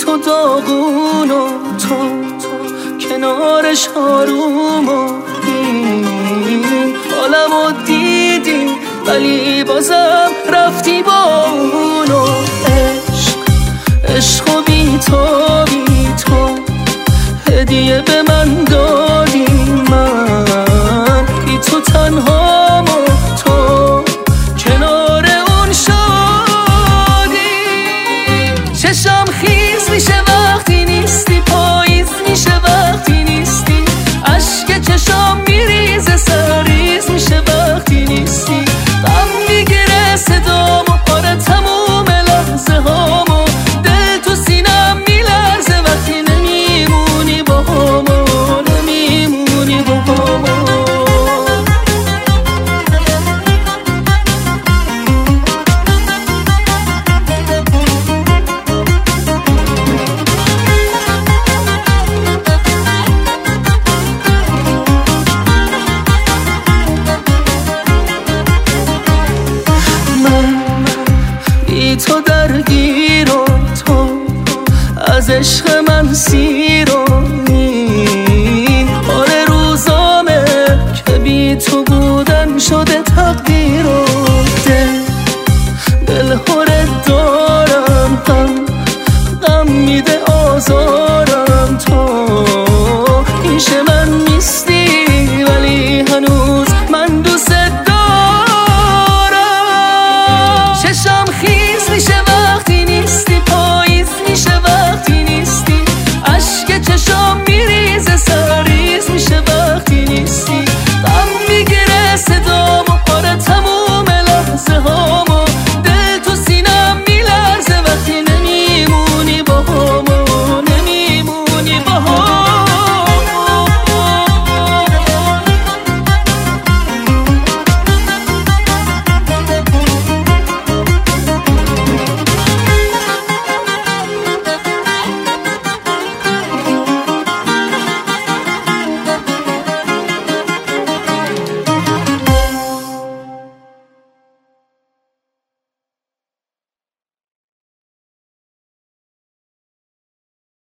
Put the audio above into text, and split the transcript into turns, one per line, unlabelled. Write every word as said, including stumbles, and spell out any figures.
تو داغون و تو کنارش آروم و این حالمو دیدی ولی بازم رفتی با اون و عشق عشق و بی تو بی تو هدیه به من دادی من بی تو تنهام و تو کنار اون شادی چشم خیز میشه وقتی نیستی پاییز میشه وقتی نیستی اشک چشم میریزه سرریز میشه وقتی نیستی غم میگیره صدامو آره تموم لحظه هامو دل تو سینم میلرزه وقتی نمیمونی با همو نمیمونی با همو تو درگیر و تو از عشق من سیر و